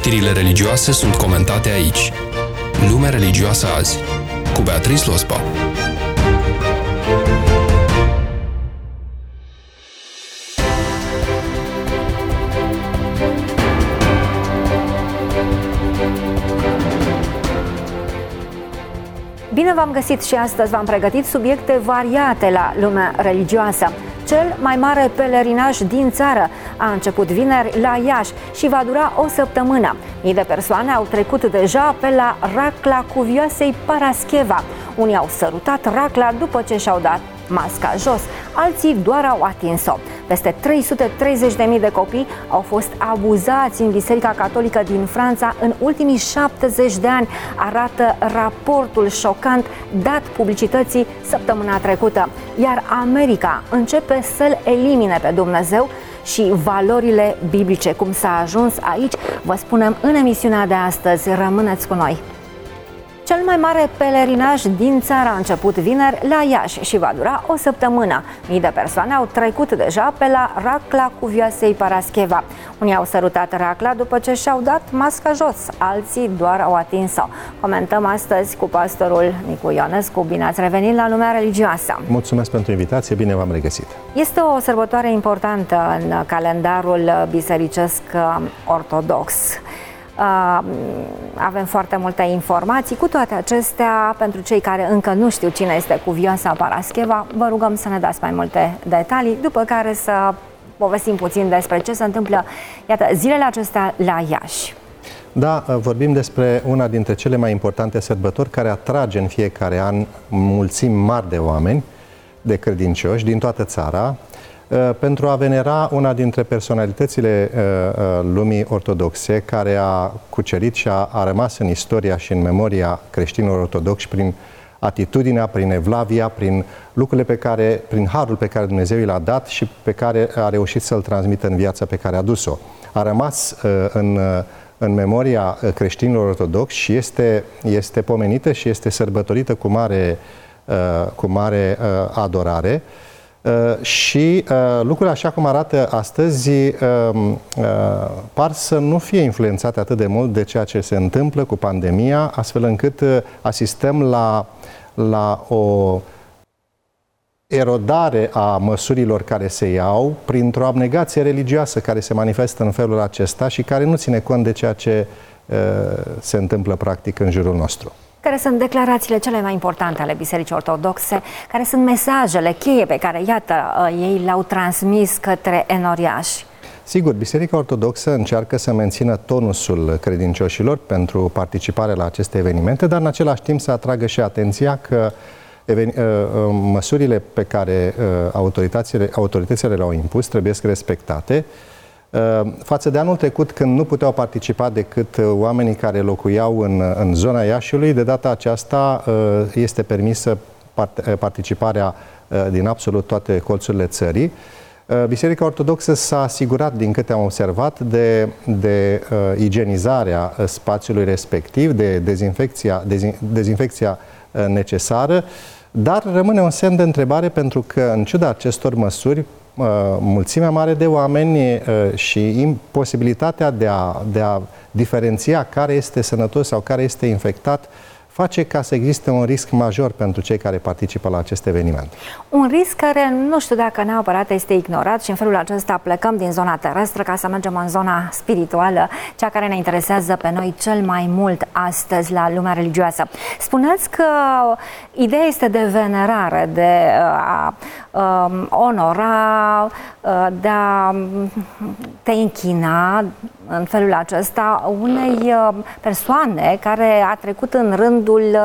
Știrile religioase sunt comentate aici. Lumea religioasă azi, cu Beatrice Lospa. Bine v-am găsit și astăzi v-am pregătit subiecte variate la lumea religioasă. Cel mai mare pelerinaj din țară a început vineri la Iași și va dura o săptămână. Mii de persoane au trecut deja pe la racla cuvioasei Parascheva. Unii au sărutat racla după ce și-au dat masca jos, alții doar au atins-o. Peste 330.000 de copii au fost abuzați în Biserica Catolică din Franța în ultimii 70 de ani, arată raportul șocant dat publicității săptămâna trecută. Iar America începe să-L elimine pe Dumnezeu și valorile biblice. Cum s-a ajuns aici, vă spunem în emisiunea de astăzi. Rămâneți cu noi! Cel mai mare pelerinaj din țară a început vineri la Iași și va dura o săptămână. Mii de persoane au trecut deja pe la racla cuvioasei Parascheva. Unii au sărutat racla după ce și-au dat masca jos, alții doar au atins-o. Comentăm astăzi cu pastorul Nicu Ionescu. Bine ați revenit la lumea religioasă! Mulțumesc pentru invitație, bine v-am regăsit! Este o sărbătoare importantă în calendarul bisericesc ortodox. Avem foarte multe informații. Cu toate acestea, pentru cei care încă nu știu cine este cuvioasa Parascheva, vă rugăm să ne dați mai multe detalii, după care să povestim puțin despre ce se întâmplă, iată, zilele acestea la Iași. Da, vorbim despre una dintre cele mai importante sărbători care atrage în fiecare an mulțimi mari de oameni, de credincioși din toată țara, pentru a venera una dintre personalitățile lumii ortodoxe care a cucerit și a rămas în istoria și în memoria creștinilor ortodoxi prin atitudinea, prin evlavia, prin lucrurile pe care, prin harul pe care Dumnezeu i l-a dat și pe care a reușit să-l transmită în viața pe care a dus-o. A rămas în memoria creștinilor ortodoxi și este pomenită și este sărbătorită cu mare adorare. Și lucrurile așa cum arată astăzi par să nu fie influențate atât de mult de ceea ce se întâmplă cu pandemia, astfel încât asistăm la o erodare a măsurilor care se iau printr-o abnegație religioasă care se manifestă în felul acesta și care nu ține cont de ceea ce se întâmplă practic în jurul nostru. Care sunt declarațiile cele mai importante ale Bisericii Ortodoxe? Care sunt mesajele cheie pe care, iată, ei le-au transmis către enoriași? Sigur, Biserica Ortodoxă încearcă să mențină tonusul credincioșilor pentru participare la aceste evenimente, dar în același timp să atragă și atenția că măsurile pe care autoritățile le-au impus trebuie să respectate. Față de anul trecut, când nu puteau participa decât oamenii care locuiau în zona Iașiului, de data aceasta este permisă participarea din absolut toate colțurile țării. Biserica Ortodoxă s-a asigurat, din câte am observat, de igienizarea spațiului respectiv, de dezinfecția necesară, dar rămâne un semn de întrebare pentru că, în ciuda acestor măsuri, mulțimea mare de oameni și imposibilitatea de a diferenția care este sănătos sau care este infectat face ca să existe un risc major pentru cei care participă la acest eveniment. Un risc care nu știu dacă neapărat este ignorat și în felul acesta plecăm din zona terestră ca să mergem în zona spirituală, cea care ne interesează pe noi cel mai mult astăzi la lumea religioasă. Spuneți că ideea este de venerare, de a onora, de a te închina în felul acesta unei persoane care a trecut în rândul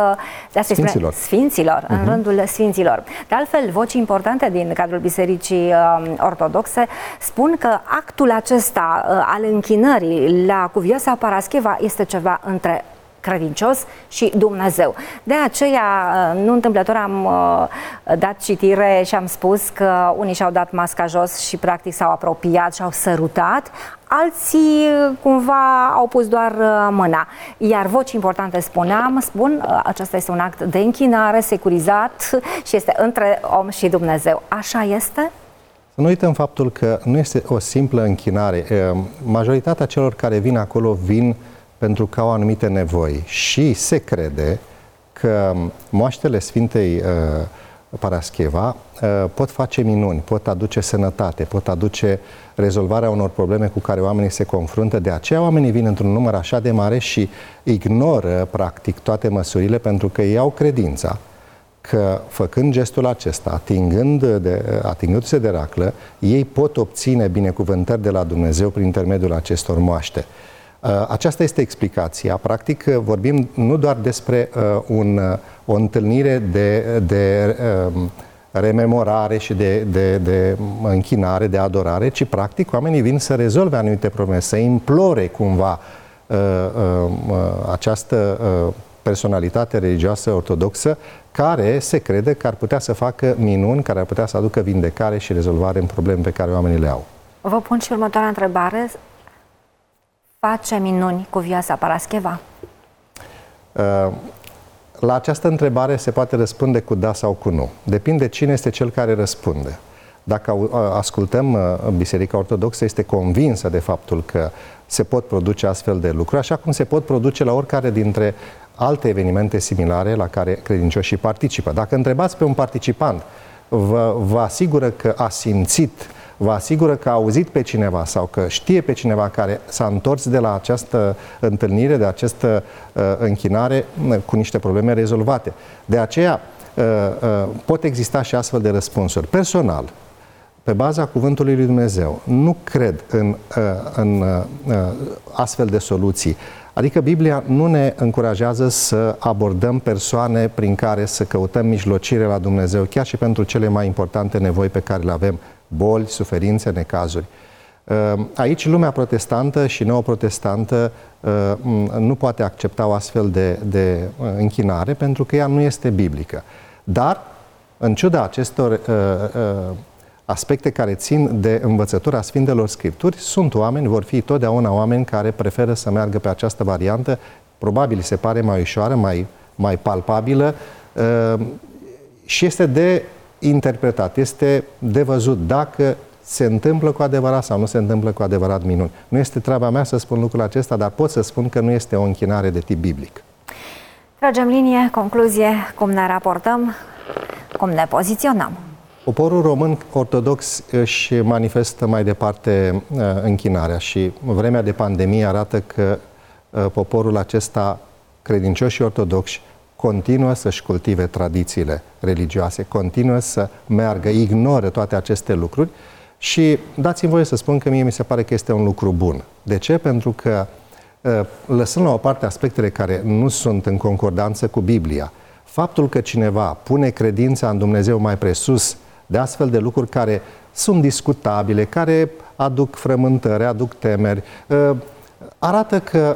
sfinților, în rândul sfinților. De altfel, voci importante din cadrul Bisericii Ortodoxe spun că actul acesta al închinării la cuvioasa Parascheva este ceva între credincios și Dumnezeu. De aceea, nu întâmplător am dat citire și am spus că unii și-au dat masca jos și practic s-au apropiat și au sărutat, alții cumva au pus doar mâna. Iar voci importante spun, acesta este un act de închinare securizat și este între om și Dumnezeu. Așa este? Să nu uităm faptul că nu este o simplă închinare. Majoritatea celor care vin acolo vin pentru că au anumite nevoi și se crede că moaștele Sfintei Parascheva pot face minuni, pot aduce sănătate, pot aduce rezolvarea unor probleme cu care oamenii se confruntă. De aceea oamenii vin într-un număr așa de mare și ignoră practic toate măsurile, pentru că ei au credința că făcând gestul acesta, atingându-se de raclă, ei pot obține binecuvântări de la Dumnezeu prin intermediul acestor moaște. Aceasta este explicația. Practic vorbim nu doar despre o întâlnire de rememorare și de închinare, de adorare, ci practic oamenii vin să rezolve anumite probleme, să implore cumva această personalitate religioasă ortodoxă care se crede că ar putea să facă minuni, care ar putea să aducă vindecare și rezolvare în probleme pe care oamenii le au. Vă pun și următoarea întrebare. Face minuni Cuvioasa Parascheva? La această întrebare se poate răspunde cu da sau cu nu. Depinde cine este cel care răspunde. Dacă ascultăm, Biserica Ortodoxă este convinsă de faptul că se pot produce astfel de lucruri, așa cum se pot produce la oricare dintre alte evenimente similare la care credincioșii participă. Dacă întrebați pe un participant, vă asigură că a simțit, vă asigură că a auzit pe cineva sau că știe pe cineva care s-a întors de la această întâlnire, de această închinare cu niște probleme rezolvate. De aceea pot exista și astfel de răspunsuri. Personal, pe baza cuvântului lui Dumnezeu, nu cred în astfel de soluții. Adică Biblia nu ne încurajează să abordăm persoane prin care să căutăm mijlocire la Dumnezeu, chiar și pentru cele mai importante nevoi pe care le avem, boli, suferințe, necazuri. Aici lumea protestantă și neoprotestantă nu poate accepta o astfel de închinare, pentru că ea nu este biblică. Dar, în ciuda acestor aspecte care țin de învățătura Sfintelor Scripturi, sunt oameni, vor fi totdeauna oameni care preferă să meargă pe această variantă, probabil se pare mai ușoară, mai palpabilă și este de interpretat, este de văzut dacă se întâmplă cu adevărat sau nu se întâmplă cu adevărat minuni. Nu este treaba mea să spun lucrul acesta, dar pot să spun că nu este o închinare de tip biblic. Tragem linie, concluzie, cum ne raportăm, cum ne poziționăm. Poporul român ortodox își manifestă mai departe închinarea și vremea de pandemie arată că poporul acesta, credincioșii ortodoxi, continuă să-și cultive tradițiile religioase, continuă să meargă, ignoră toate aceste lucruri și dați-mi voie să spun că mie mi se pare că este un lucru bun. De ce? Pentru că lăsând la o parte aspectele care nu sunt în concordanță cu Biblia, faptul că cineva pune credința în Dumnezeu mai presus de astfel de lucruri care sunt discutabile, care aduc frământări, aduc temeri, arată că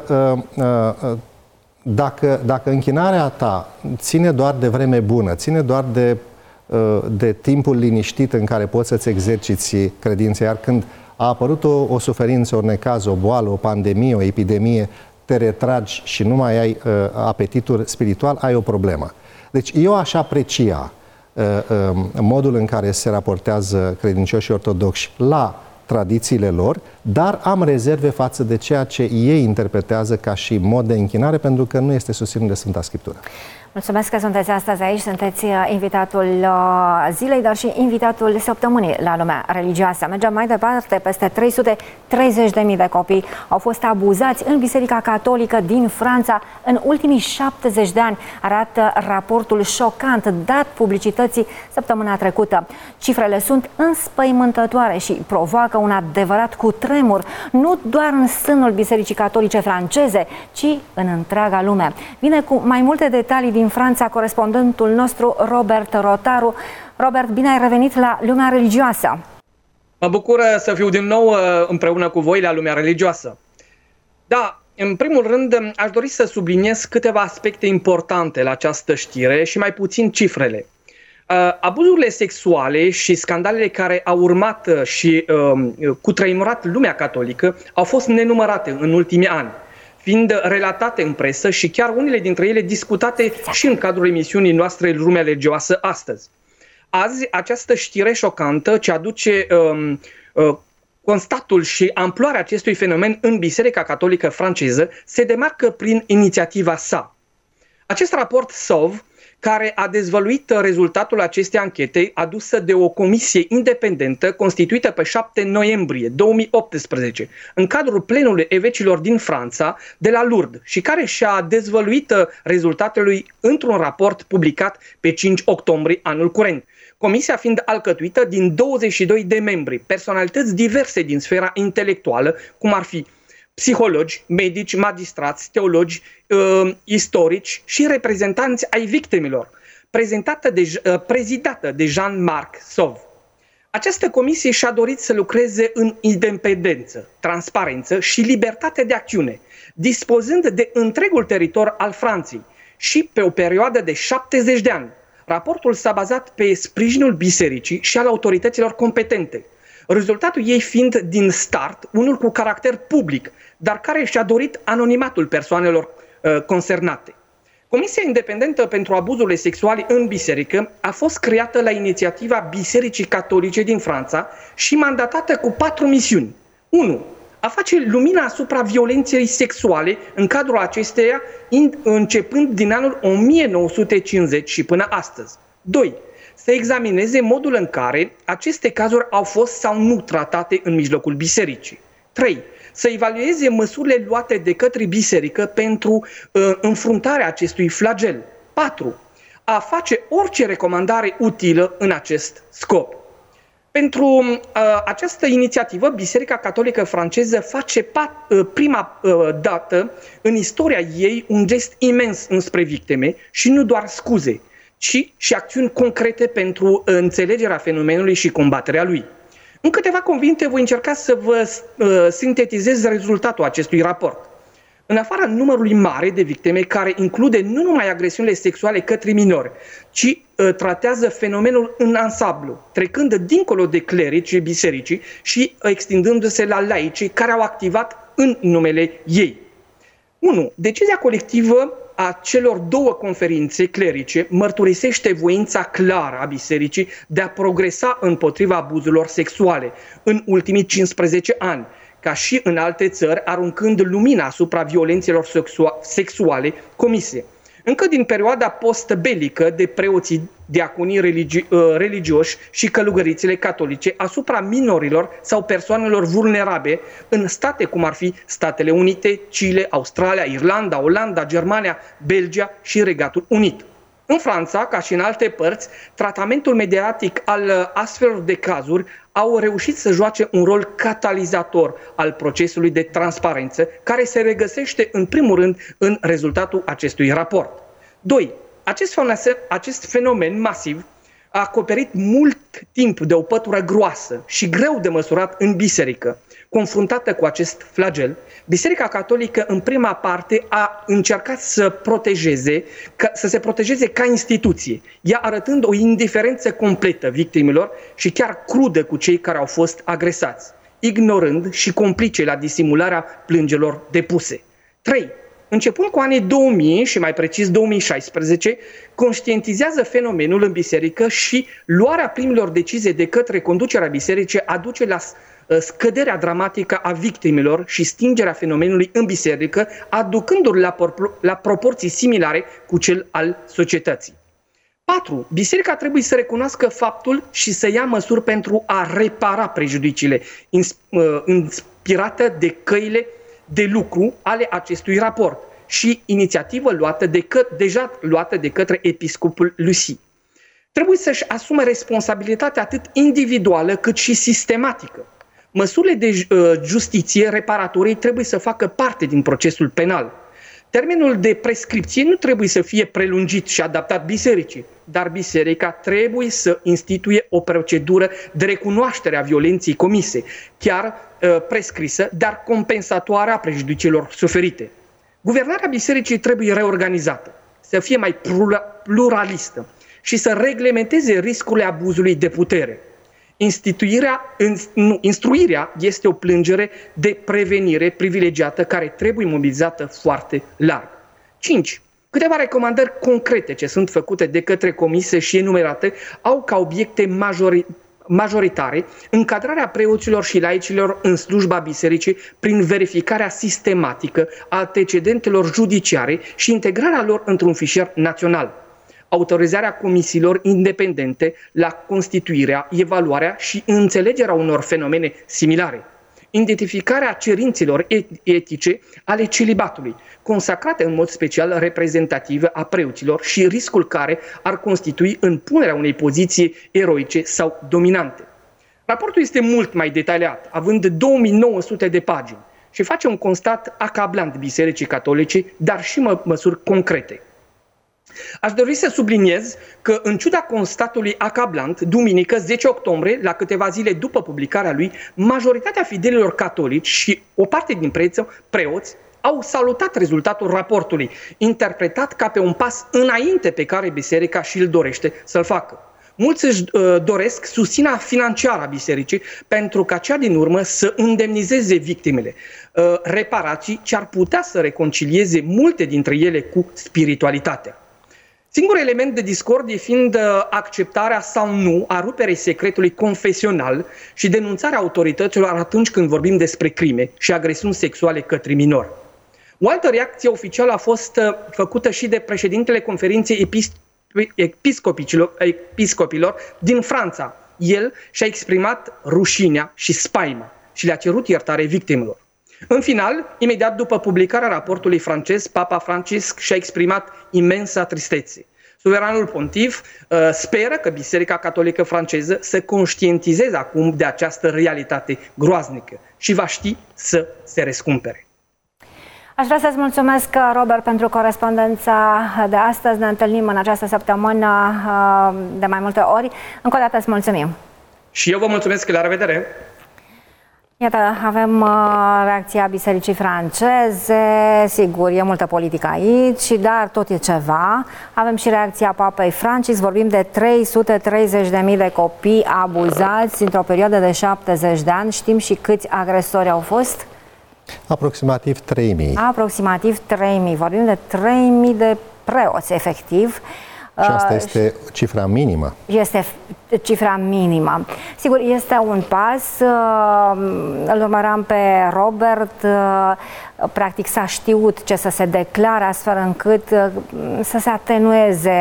dacă închinarea ta ține doar de vreme bună, ține doar de timpul liniștit în care poți să-ți exerciți credința, iar când a apărut o suferință, un necaz, o boală, o pandemie, o epidemie, te retragi și nu mai ai apetitul spiritual, ai o problemă. Deci eu aș aprecia modul în care se raportează credincioșii ortodoxi la tradițiile lor, dar am rezerve față de ceea ce ei interpretează ca și mod de închinare, pentru că nu este susținut de Sfânta Scriptură. Mulțumesc că sunteți astăzi aici, sunteți invitatul zilei, dar și invitatul săptămânii la lumea religioasă. Mergem mai departe, peste 330.000 de copii au fost abuzați în Biserica Catolică din Franța în ultimii 70 de ani, arată raportul șocant dat publicității săptămâna trecută. Cifrele sunt înspăimântătoare și provoacă un adevărat cutremur, nu doar în sânul Bisericii Catolice franceze, ci în întreaga lume. Vine cu mai multe detalii din Franța corespondentul nostru Robert Rotaru. Robert, bine ai revenit la lumea religioasă! Mă bucură să fiu din nou împreună cu voi la lumea religioasă. Da, în primul rând aș dori să subliniez câteva aspecte importante la această știre și mai puțin cifrele. Abuzurile sexuale și scandalele care au urmat și cutremurat lumea catolică au fost nenumărate în ultimii ani, fiind relatate în presă și chiar unele dintre ele discutate și în cadrul emisiunii noastre Lumea Religioasă astăzi. Azi, această știre șocantă ce aduce constatul și amploarea acestui fenomen în Biserica Catolică franceză se demarcă prin inițiativa sa. Acest raport SOV, care a dezvăluit rezultatul acestei anchete adusă de o comisie independentă constituită pe 7 noiembrie 2018 în cadrul plenului evecilor din Franța de la Lourdes și care și-a dezvăluit rezultatele într-un raport publicat pe 5 octombrie anul curent. Comisia fiind alcătuită din 22 de membri, personalități diverse din sfera intelectuală, cum ar fi psihologi, medici, magistrați, teologi, istorici și reprezentanți ai victimelor, prezidată de Jean-Marc Sauve. Această comisie și-a dorit să lucreze în independență, transparență și libertate de acțiune, dispozând de întregul teritoriu al Franței și pe o perioadă de 70 de ani. Raportul s-a bazat pe sprijinul bisericii și al autorităților competente, rezultatul ei fiind din start unul cu caracter public, dar care și-a dorit anonimatul persoanelor concernate. Comisia independentă pentru abuzurile sexuale în biserică a fost creată la inițiativa Bisericii Catolice din Franța și mandatată cu 4 misiuni. 1. A face lumina asupra violenței sexuale în cadrul acesteia începând din anul 1950 și până astăzi. 2. Să examineze modul în care aceste cazuri au fost sau nu tratate în mijlocul bisericii. 3. Să evalueze măsurile luate de către biserică pentru înfruntarea acestui flagel. 4. A face orice recomandare utilă în acest scop. Pentru această inițiativă, Biserica Catolică franceză face prima dată în istoria ei un gest imens înspre victime și nu doar scuze, ci și acțiuni concrete pentru înțelegerea fenomenului și combaterea lui. În câteva cuvinte voi încerca să vă sintetizez rezultatul acestui raport. În afara numărului mare de victime care include nu numai agresiunile sexuale către minori, ci tratează fenomenul în ansamblu, trecând dincolo de clerici bisericii și extindându-se la laicii care au activat în numele ei. 1. Decizia colectivă a celor 2 conferințe clerice mărturisește voința clară a bisericii de a progresa împotriva abuzurilor sexuale în ultimii 15 ani, ca și în alte țări, aruncând lumina asupra violențelor sexuale comise. Încă din perioada post-belică de preoții, diaconii religioși și călugărițele catolice asupra minorilor sau persoanelor vulnerabile în state cum ar fi Statele Unite, Chile, Australia, Irlanda, Olanda, Germania, Belgia și Regatul Unit. În Franța, ca și în alte părți, tratamentul mediatic al astfel de cazuri au reușit să joace un rol catalizator al procesului de transparență, care se regăsește în primul rând în rezultatul acestui raport. 2. Acest fenomen masiv a acoperit mult timp de o pătură groasă și greu de măsurat în biserică. Confruntată cu acest flagel, Biserica Catolică în prima parte a încercat să se protejeze ca instituție, ea arătând o indiferență completă victimelor și chiar crudă cu cei care au fost agresați, ignorând și complice la disimularea plângerilor depuse. 3. Începând cu anii 2000 și mai precis 2016, conștientizează fenomenul în biserică și luarea primelor decizii de către conducerea bisericii aduce la scăderea dramatică a victimelor și stingerea fenomenului în biserică, aducându-l la proporții similare cu cel al societății. 4. Biserica trebuie să recunoască faptul și să ia măsuri pentru a repara prejudiciile inspirate de căile de lucru ale acestui raport și inițiativă deja luată de către episcopul Lucie. Trebuie să-și asume responsabilitatea atât individuală cât și sistematică. Măsurile de justiție reparatorii trebuie să facă parte din procesul penal. Termenul de prescripție nu trebuie să fie prelungit și adaptat bisericii, dar biserica trebuie să instituie o procedură de recunoaștere a violenței comise, chiar prescrisă, dar compensatoare a prejudiciilor suferite. Guvernarea bisericii trebuie reorganizată, să fie mai pluralistă și să reglementeze riscurile abuzului de putere. Instruirea este o plângere de prevenire privilegiată care trebuie mobilizată foarte larg. 5. Câteva recomandări concrete ce sunt făcute de către comisie și enumerate au ca obiecte majoritare încadrarea preoților și laicilor în slujba bisericii prin verificarea sistematică a antecedentelor judiciare și integrarea lor într-un fișier național, autorizarea comisiilor independente la constituirea, evaluarea și înțelegerea unor fenomene similare, identificarea cerințelor etice ale celibatului, consacrate în mod special reprezentative a preoților și riscul care ar constitui impunerea unei poziții eroice sau dominante. Raportul este mult mai detaliat, având 2900 de pagini și face un constat acablant Bisericii Catolice, dar și măsuri concrete. Aș dori să subliniez că, în ciuda constatului acablant, duminică 10 octombrie, la câteva zile după publicarea lui, majoritatea fidelilor catolici și o parte din preoți au salutat rezultatul raportului, interpretat ca pe un pas înainte pe care biserica și-l dorește să-l facă. Mulți își doresc susținerea financiară a bisericii pentru ca cea din urmă să indemnizeze victimele, reparații ce ar putea să reconcilieze multe dintre ele cu spiritualitatea. Singurul element de discordie fiind acceptarea sau nu a ruperii secretului confesional și denunțarea autorităților atunci când vorbim despre crime și agresiuni sexuale către minori. O altă reacție oficială a fost făcută și de președintele conferinței episcopilor din Franța. El și-a exprimat rușinea și spaima și le-a cerut iertare victimelor. În final, imediat după publicarea raportului francez, Papa Francisc și-a exprimat imensa tristețe. Suveranul pontif speră că Biserica Catolică franceză să conștientizeze acum de această realitate groaznică și va ști să se răscumpere. Aș vrea să-ți mulțumesc, Robert, pentru corespondența de astăzi. Ne întâlnim în această săptămână de mai multe ori. Încă o dată îți mulțumim. Și eu vă mulțumesc, la revedere! Iată, avem reacția Bisericii franceze, sigur, e multă politică aici, dar tot e ceva. Avem și reacția Papei Francisc, vorbim de 330.000 de copii abuzați într-o perioadă de 70 de ani. Știm și câți agresori au fost? Aproximativ 3.000. Aproximativ 3.000, vorbim de 3.000 de preoți, efectiv. Și asta este cifra minimă. Este cifra minimă. Sigur, este un pas. Îl urmăram pe Robert. Practic s-a știut ce să se declare astfel încât să se atenueze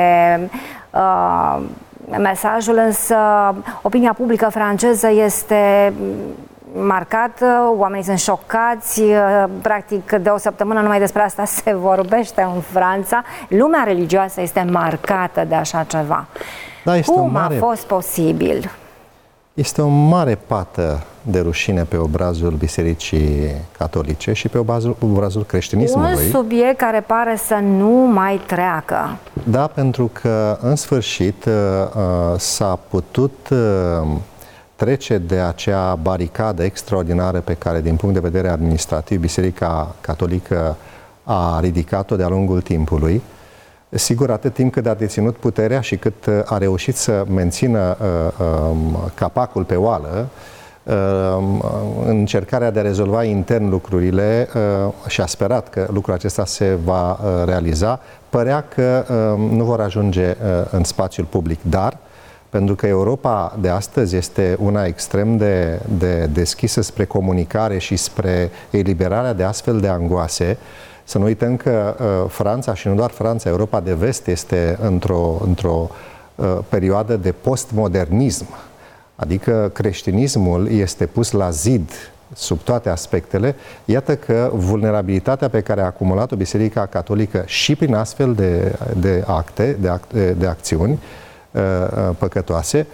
mesajul, însă opinia publică franceză este marcată, oamenii sunt șocați, practic de o săptămână numai despre asta se vorbește în Franța. Lumea religioasă este marcată de așa ceva. Da, Cum a fost posibil? Este o mare pată de rușine pe obrazul Bisericii Catolice și pe obrazul creștinismului. Un subiect care pare să nu mai treacă. Da, pentru că în sfârșit s-a putut trece de acea baricadă extraordinară pe care, din punct de vedere administrativ, Biserica Catolică a ridicat-o de-a lungul timpului. Sigur, atât timp cât a deținut puterea și cât a reușit să mențină capacul pe oală, în încercarea de a rezolva intern lucrurile și a sperat că lucrul acesta se va realiza, părea că nu vor ajunge în spațiul public, dar pentru că Europa de astăzi este una extrem de deschisă spre comunicare și spre eliberarea de astfel de angoase. Să nu uităm că Franța, și nu doar Franța, Europa de Vest este într-o perioadă de postmodernism. Adică creștinismul este pus la zid sub toate aspectele. Iată că vulnerabilitatea pe care a acumulat-o Biserica Catolică și prin astfel de acte, de acțiuni păcătoase,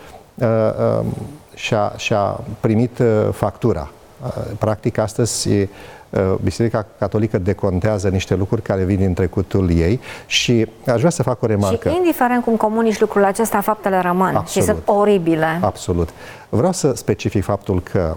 și-a primit factura. Practic, astăzi Biserica Catolică decontează niște lucruri care vin din trecutul ei și aș vrea să fac o remarcă. Și indiferent cum comunici lucrul acesta, faptele rămân. Absolut. Și sunt oribile. Absolut. Vreau să specific faptul că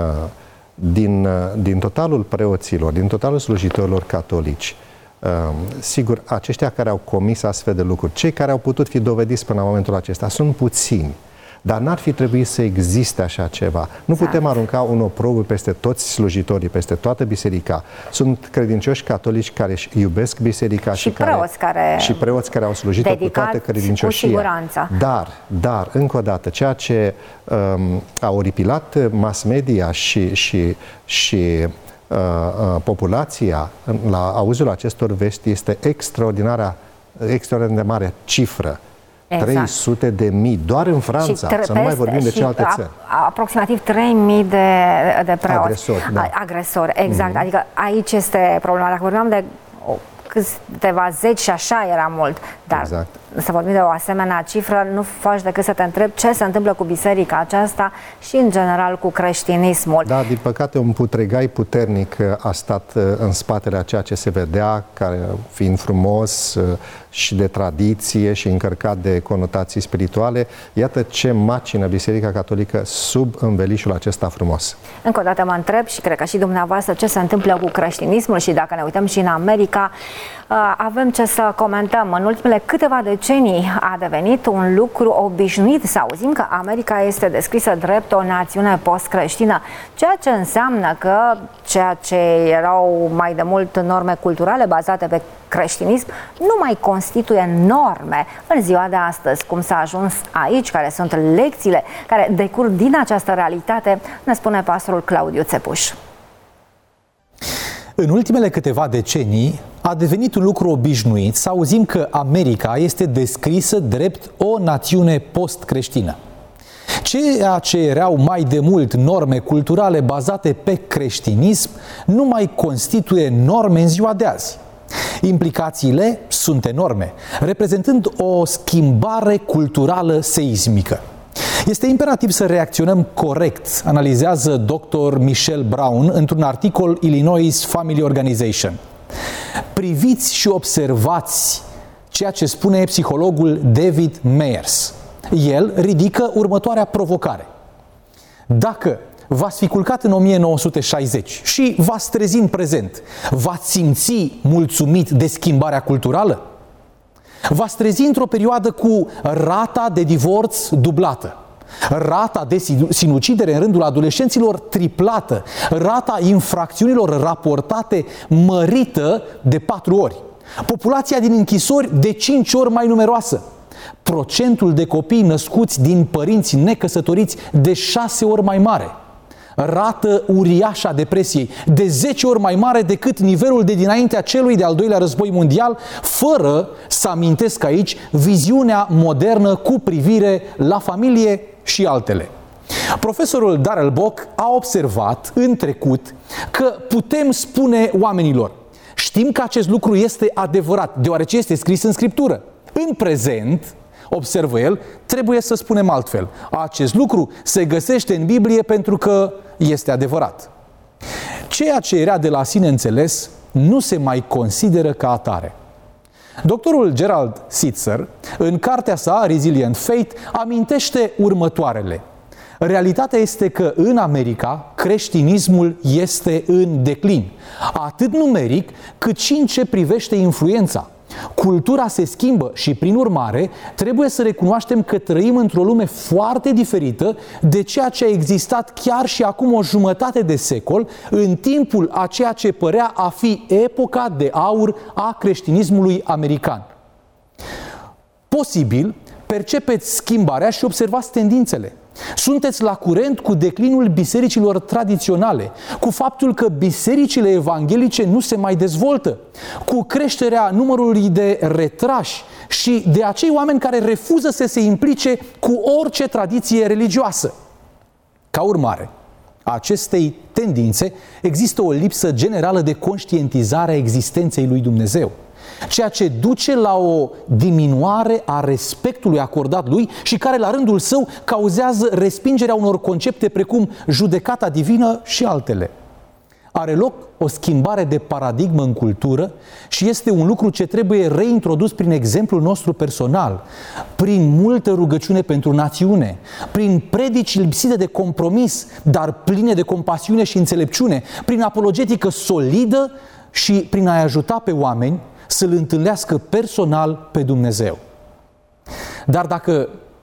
din totalul preoților, din totalul slujitorilor catolici, sigur, aceștia care au comis astfel de lucruri, cei care au putut fi dovediți până la momentul acesta, sunt puțini. Dar n-ar fi trebuit să existe așa ceva. Nu putem arunca un oprobiu peste toți slujitorii, peste toată biserica. Sunt credincioși catolici care își iubesc biserica și preoți care au slujit-o cu toată credincioșia. Dar, încă o dată, ceea ce a oripilat mass media și populația la auzul acestor vesti este extraordinar de mare cifră. Exact. 300.000 doar în Franța, să nu mai vorbim de celelalte țări. Aproximativ 3.000 de preoți. Agresori, exact. Adică aici este problema. Dacă vorbeam de câteva zeci și așa era mult, dar să vorbim de o asemenea cifră, nu faci decât să te întrebi ce se întâmplă cu biserica aceasta și în general cu creștinismul. Da, din păcate un putregai puternic a stat în spatele a ceea ce se vedea, care fiind frumos și de tradiție și încărcat de conotații spirituale. Iată ce macină Biserica Catolică sub învelișul acesta frumos. Încă o dată mă întreb și cred că și dumneavoastră ce se întâmplă cu creștinismul și dacă ne uităm și în America, avem ce să comentăm. În ultimele câteva decenii a devenit un lucru obișnuit să auzim că America este descrisă drept o națiune post-creștină, ceea ce înseamnă că ceea ce erau mai de mult norme culturale bazate pe creștinism nu mai constituie norme în ziua de astăzi. Cum s-a ajuns aici, care sunt lecțiile care decurg din această realitate, ne spune pastorul Claudiu Țepuș. În ultimele câteva decenii a devenit un lucru obișnuit să auzim că America este descrisă drept o națiune post-creștină. Ceea ce erau mai de mult norme culturale bazate pe creștinism nu mai constituie norme în ziua de azi. Implicațiile sunt enorme, reprezentând o schimbare culturală seismică. Este imperativ să reacționăm corect, analizează Dr. Michelle Brown într-un articol Illinois Family Organization. Priviți și observați ceea ce spune psihologul David Meyers. El ridică următoarea provocare. Dacă v-ați fi culcat în 1960 și v-ați trezi în prezent, v-ați simți mulțumit de schimbarea culturală? V-ați trezi într-o perioadă cu rata de divorț dublată, rata de sinucidere în rândul adolescenților triplată, rata infracțiunilor raportate mărită de 4 ori, populația din închisori de 5 ori mai numeroasă, procentul de copii născuți din părinți necăsătoriți de 6 ori mai mare, rată uriașă a depresiei de 10 ori mai mare decât nivelul de dinaintea celui de-al doilea război mondial, fără să amintesc aici viziunea modernă cu privire la familie și altele. Profesorul Darrell Bock a observat în trecut că putem spune oamenilor: știm că acest lucru este adevărat, deoarece este scris în Scriptură. În prezent, observă el, trebuie să spunem altfel: acest lucru se găsește în Biblie pentru că este adevărat. Ceea ce era de la sine înțeles nu se mai consideră ca atare. Doctorul Gerald Sitzer, în cartea sa Resilient Faith, amintește următoarele. Realitatea este că în America creștinismul este în declin, atât numeric cât și în ce privește influența. Cultura se schimbă și, prin urmare, trebuie să recunoaștem că trăim într-o lume foarte diferită de ceea ce a existat chiar și acum o jumătate de secol, în timpul a ceea ce părea a fi epoca de aur a creștinismului american. Posibil, percepeți schimbarea și observați tendințele. Sunteți la curent cu declinul bisericilor tradiționale, cu faptul că bisericile evanghelice nu se mai dezvoltă, cu creșterea numărului de retrași și de acei oameni care refuză să se implice cu orice tradiție religioasă. Ca urmare a acestei tendințe, există o lipsă generală de conștientizare a existenței lui Dumnezeu, ceea ce duce la o diminuare a respectului acordat lui și care, la rândul său, cauzează respingerea unor concepte precum judecata divină și altele. Are loc o schimbare de paradigmă în cultură și este un lucru ce trebuie reintrodus prin exemplul nostru personal, prin multă rugăciune pentru națiune, prin predici lipsite de compromis, dar pline de compasiune și înțelepciune, prin apologetică solidă și prin a-i ajuta pe oameni să-L întâlnească personal pe Dumnezeu. Dar dacă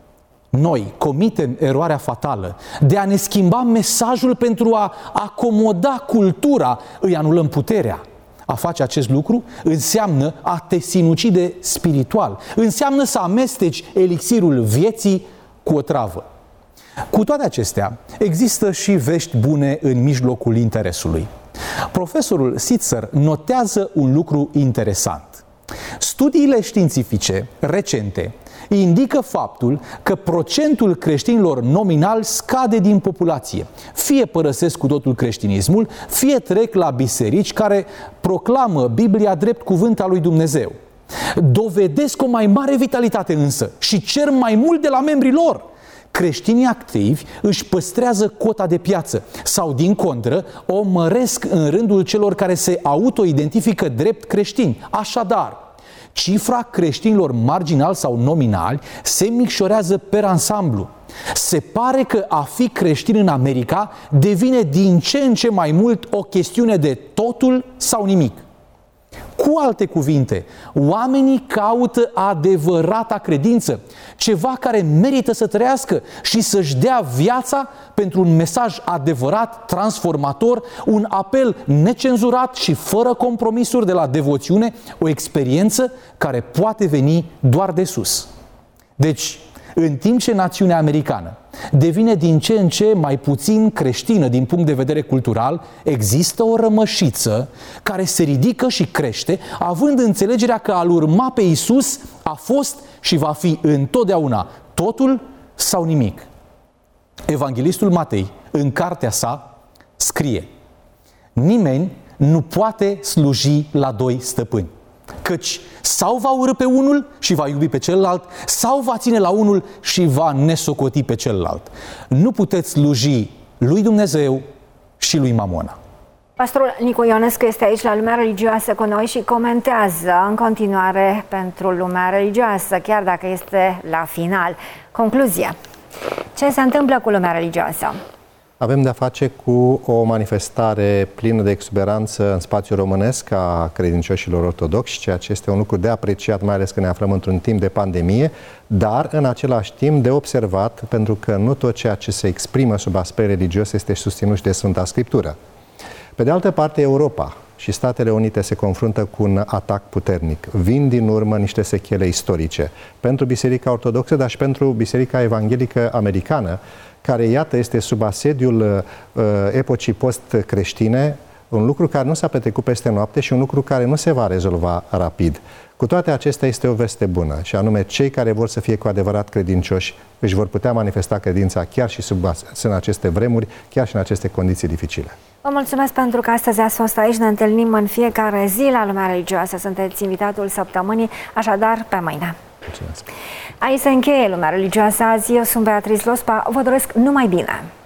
noi comitem eroarea fatală de a ne schimba mesajul pentru a acomoda cultura, îi anulăm puterea. A face acest lucru înseamnă a te sinucide spiritual, înseamnă să amesteci elixirul vieții cu o travă. Cu toate acestea, există și vești bune în mijlocul interesului. Profesorul Sitzer notează un lucru interesant. Studiile științifice recente indică faptul că procentul creștinilor nominal scade din populație. Fie părăsesc cu totul creștinismul, fie trec la biserici care proclamă Biblia drept cuvânt al lui Dumnezeu. Dovedesc o mai mare vitalitate însă și cer mai mult de la membrii lor. Creștinii activi își păstrează cota de piață sau, din contră, o măresc în rândul celor care se autoidentifică drept creștini. Așadar, cifra creștinilor marginali sau nominali se micșorează per ansamblu. Se pare că a fi creștin în America devine din ce în ce mai mult o chestiune de totul sau nimic. Cu alte cuvinte, oamenii caută adevărata credință, ceva care merită să trăiască și să-și dea viața pentru un mesaj adevărat, transformator, un apel necenzurat și fără compromisuri de la devoțiune, o experiență care poate veni doar de sus. Deci, în timp ce națiunea americană devine din ce în ce mai puțin creștină din punct de vedere cultural, există o rămășiță care se ridică și crește, având înțelegerea că a-L urma pe Iisus a fost și va fi întotdeauna totul sau nimic. Evanghelistul Matei, în cartea sa, scrie: nimeni nu poate sluji la doi stăpâni, căci sau va urî pe unul și va iubi pe celălalt, sau va ține la unul și va nesocoti pe celălalt. Nu puteți sluji lui Dumnezeu și lui Mamona. Pastorul Nicu Ionescu este aici la Lumea Religioasă cu noi și comentează în continuare pentru Lumea Religioasă, chiar dacă este la final. Concluzie. Ce se întâmplă cu Lumea Religioasă? Avem de-a face cu o manifestare plină de exuberanță în spațiul românesc a credincioșilor ortodoxi, ceea ce este un lucru de apreciat, mai ales că ne aflăm într-un timp de pandemie, dar în același timp de observat, pentru că nu tot ceea ce se exprimă sub aspect religios este susținut și de Sfânta Scriptură. Pe de altă parte, Europa și Statele Unite se confruntă cu un atac puternic. Vin din urmă niște sechele istorice pentru Biserica Ortodoxă, dar și pentru Biserica Evanghelică Americană, care, iată, este sub asediul epocii post-creștine, un lucru care nu s-a petrecut peste noapte și un lucru care nu se va rezolva rapid. Cu toate acestea este o veste bună, și anume cei care vor să fie cu adevărat credincioși își vor putea manifesta credința chiar și în aceste vremuri, chiar și în aceste condiții dificile. Vă mulțumesc pentru că astăzi ați fost aici. Ne întâlnim în fiecare zi la Lumea Religioasă. Sunteți invitatul săptămânii, așadar pe mâine. Mulțumesc. Aici se încheie Lumea Religioasă azi. Eu sunt Beatrice Lospa. Vă doresc numai bine!